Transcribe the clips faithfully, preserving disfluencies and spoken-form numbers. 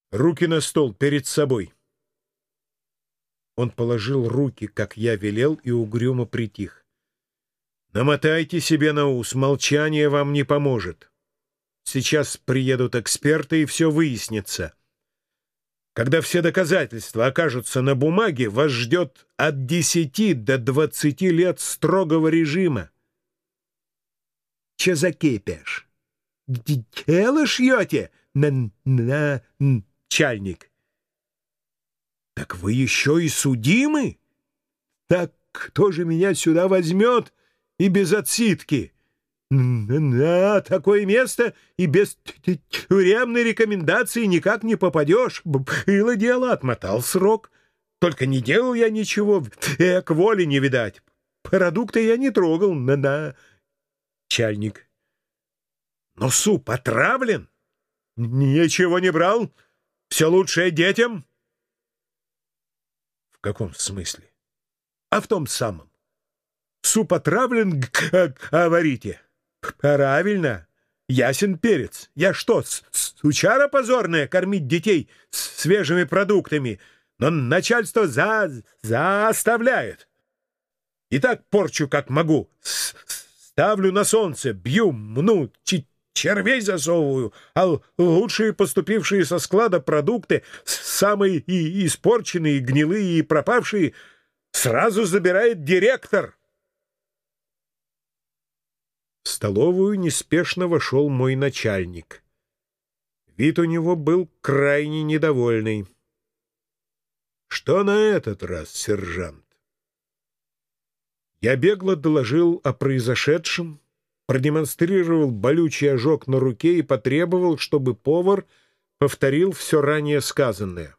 Руки на стол, перед собой. Он положил руки, как я велел, и угрюмо притих. Намотайте себе на ус, молчание вам не поможет. Сейчас приедут эксперты, и все выяснится. Когда все доказательства окажутся на бумаге, вас ждет от десяти до двадцати лет строгого режима. Че за кипиш? Дело шьете на, на начальник? Так вы еще и судимы? Так кто же меня сюда возьмет и без отсидки? На такое место и без тюремной рекомендации никак не попадешь. Было дело, отмотал срок. Только не делал я ничего, эк, воли не видать. Продукты я не трогал, на начальник. Но суп отравлен. Ничего не брал. Все лучшее детям. В каком смысле? А в том самом. Суп отравлен, говорите. Правильно. Ясен перец. Я что, сучара позорная, кормить детей свежими продуктами? Но начальство за... заставляет. И так порчу, как могу. Ставлю на солнце, бью, мну, червей засовываю, а лучшие поступившие со склада продукты, самые и испорченные, гнилые и пропавшие, сразу забирает директор. В столовую неспешно вошел мой начальник. Вид у него был крайне недовольный. «Что на этот раз, сержант?» Я бегло доложил о произошедшем, продемонстрировал болючий ожог на руке и потребовал, чтобы повар повторил все ранее сказанное.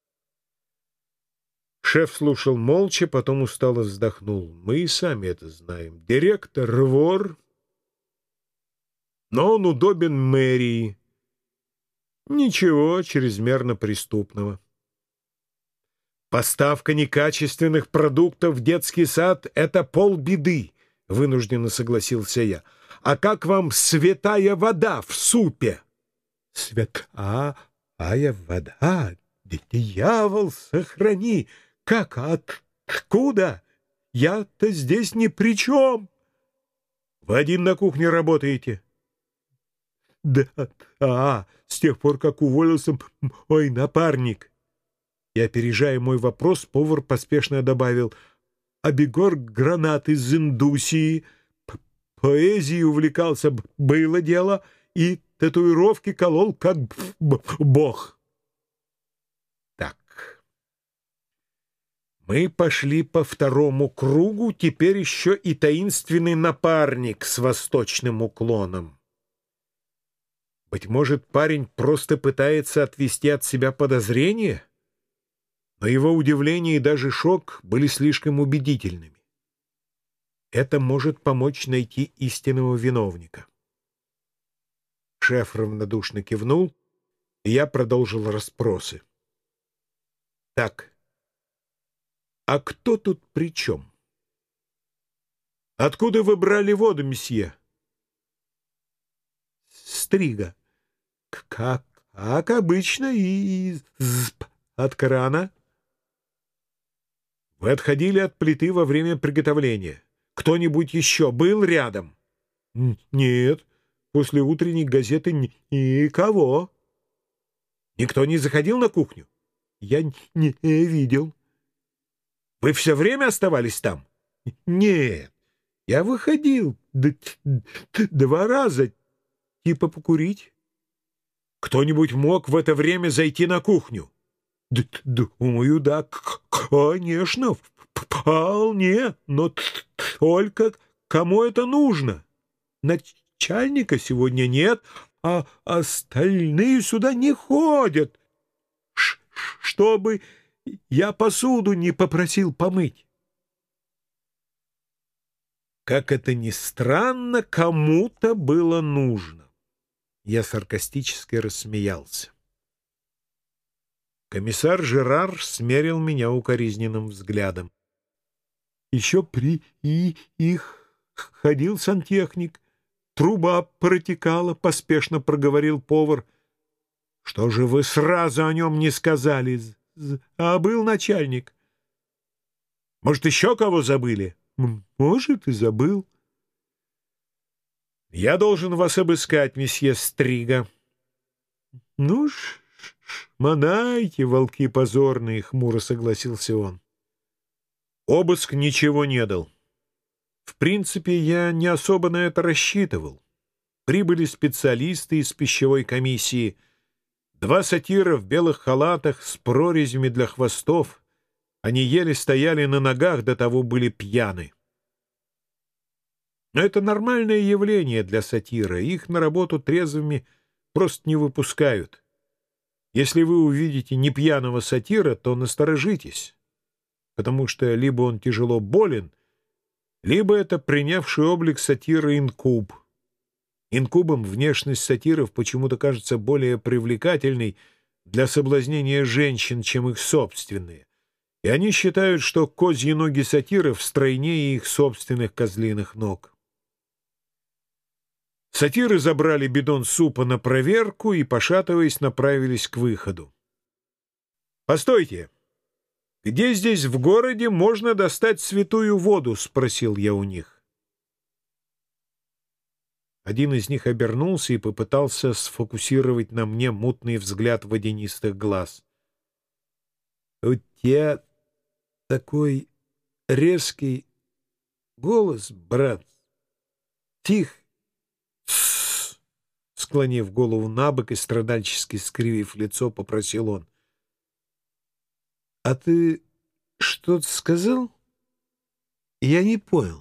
Шеф слушал молча, потом устало вздохнул. «Мы и сами это знаем. Директор — вор, но он удобен мэрии. Ничего чрезмерно преступного. Поставка некачественных продуктов в детский сад — это полбеды», — вынужденно согласился я. «А как вам святая вода в супе?» «Святая вода? Дьявол сохрани! Как? Откуда? Я-то здесь ни при чем!» «Вы один на кухне работаете?» «Да, а, с тех пор, как уволился мой напарник». И, опережая мой вопрос, повар поспешно добавил: «Абегор гранат из Индусии, поэзией увлекался, было дело, и татуировки колол, как бог». Так, мы пошли по второму кругу, теперь еще и таинственный напарник с восточным уклоном. Быть может, парень просто пытается отвести от себя подозрения? Но его удивление и даже шок были слишком убедительными. Это может помочь найти истинного виновника. Шеф равнодушно кивнул, и я продолжил расспросы. «Так, а кто тут при чем? Откуда вы брали воду, месье?» «Стрига. Как, как обычно, и из-под крана». «Вы отходили от плиты во время приготовления. Кто-нибудь еще был рядом?» «Нет, после утренней газеты никого». «Никто не заходил на кухню?» «Я не видел». «Вы все время оставались там?» «Нет, я выходил два раза, типа покурить». «Кто-нибудь мог в это время зайти на кухню?» «Думаю, да, конечно, вполне, но только кому это нужно? Начальника сегодня нет, а остальные сюда не ходят, чтобы я посуду не попросил помыть». Как это ни странно, кому-то было нужно. Я саркастически рассмеялся. Комиссар Жерар смерил меня укоризненным взглядом. «Еще при и их ходил сантехник. Труба протекала», — поспешно проговорил повар. Что же вы сразу о нем не сказали? А был начальник. Может, еще кого забыли? Может, и забыл. Я должен вас обыскать, месье Стрига. Ну ж, шмонайте, волки позорные, хмуро согласился он. Обыск ничего не дал. В принципе, я не особо на это рассчитывал. Прибыли специалисты из пищевой комиссии, два сатира в белых халатах с прорезями для хвостов. Они еле стояли на ногах, до того были пьяны. Но это нормальное явление для сатира. Их на работу трезвыми просто не выпускают. Если вы увидите непьяного сатира, то насторожитесь, потому что либо он тяжело болен, либо это принявший облик сатира инкуб. Инкубам внешность сатиров почему-то кажется более привлекательной для соблазнения женщин, чем их собственные, и они считают, что козьи ноги сатиров стройнее их собственных козлиных ног. Сатиры забрали бидон супа на проверку и, пошатываясь, направились к выходу. «Постойте! Где здесь в городе можно достать святую воду?» — спросил я у них. Один из них обернулся и попытался сфокусировать на мне мутный взгляд водянистых глаз. «У тебя такой резкий голос, брат. Тих!» Склонив голову набок и страдальчески скривив лицо, попросил он. — А ты что-то сказал? Я не понял.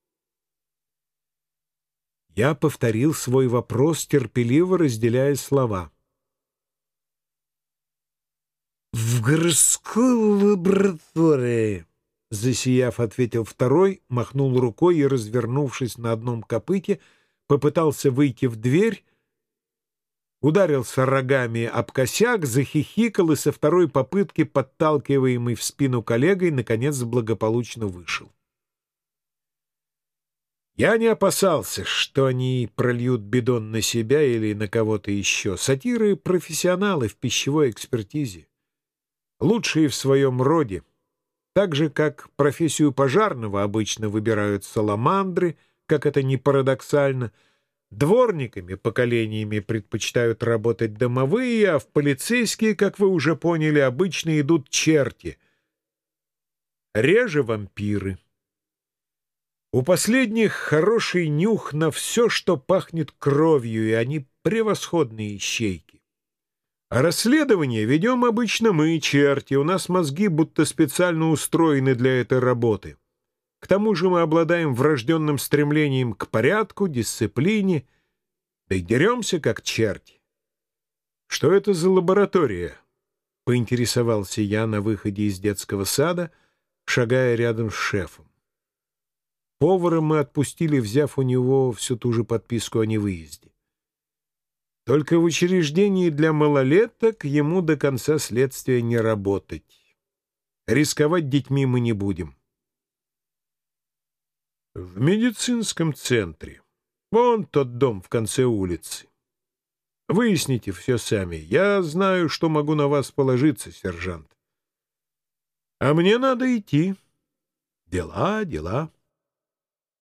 Я повторил свой вопрос, терпеливо разделяя слова. — В городской лаборатории, — засияв, ответил второй, махнул рукой и, развернувшись на одном копыте, попытался выйти в дверь, ударился рогами об косяк, захихикал и со второй попытки, подталкиваемый в спину коллегой, наконец благополучно вышел. Я не опасался, что они прольют бидон на себя или на кого-то еще. Сатиры — профессионалы в пищевой экспертизе, лучшие в своем роде, так же, как профессию пожарного обычно выбирают саламандры, как это ни парадоксально. Дворниками поколениями предпочитают работать домовые, а в полицейские, как вы уже поняли, обычно идут черти. Реже вампиры. У последних хороший нюх на все, что пахнет кровью, и они превосходные ищейки. А расследование ведем обычно мы, черти, у нас мозги будто специально устроены для этой работы. К тому же мы обладаем врожденным стремлением к порядку, дисциплине, да и деремся, как черти. — Что это за лаборатория? — поинтересовался я на выходе из детского сада, шагая рядом с шефом. Повара мы отпустили, взяв у него всю ту же подписку о невыезде. Только в учреждении для малолеток ему до конца следствия не работать. Рисковать детьми мы не будем. В медицинском центре. Вон тот дом в конце улицы. Выясните все сами. Я знаю, что могу на вас положиться, сержант. А мне надо идти. Дела, дела.